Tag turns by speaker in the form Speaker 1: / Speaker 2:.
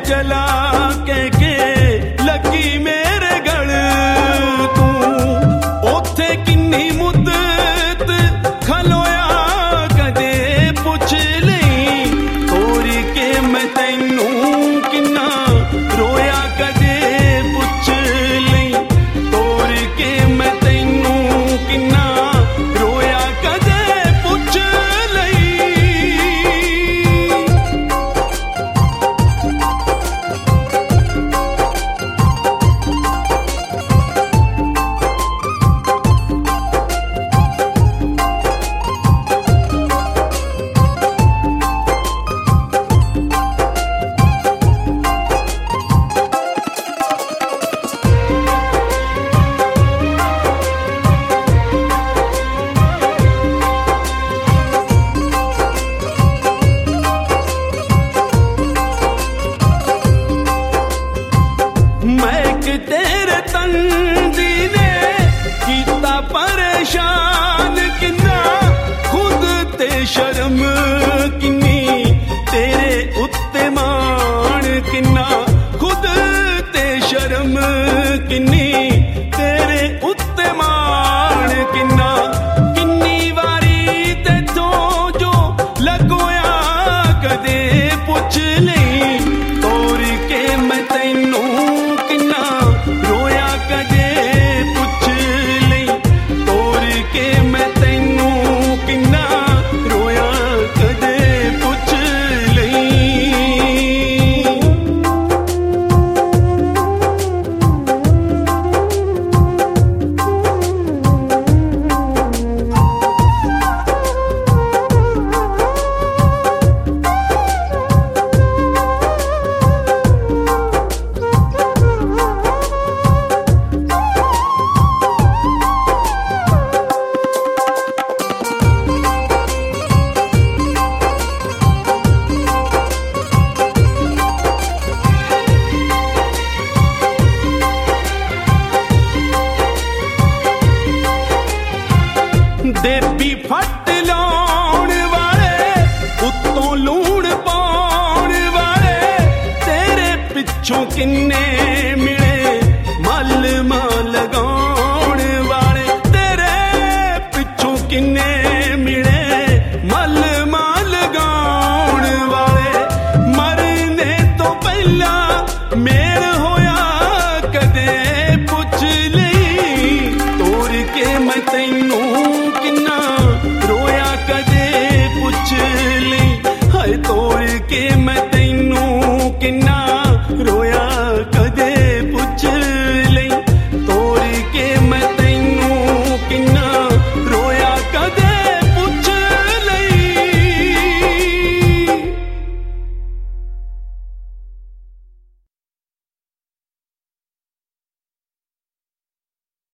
Speaker 1: चला के लगी मेरे गल तू ओथे किन्नी मुद्दत खलोया कदे पुछ लई तोरी के मैं तैनू किन्ना रोया कदे पुछ लई तोरी के मैं तैनू किन्ना रोया कदे पुछ लई। तेरे तंदी ने कीता परेशान किन्ना खुद ते शर्म किन्नी तेरे उत्ते मान किन्ना खुद ते शर्म किन्नी तेरे उत्ते मान किन्ना किन्नी वारी ते तो जो लगोया कदे पुछ लई तोरी के मैं तैनू रोया कदे पुछ लई तोरी के मैं तैनू किन्ना रोया कदे पुछ लई। देवी फट लाउण वाले उत्तों लूण पाउण वाले तेरे पिछों किन्ने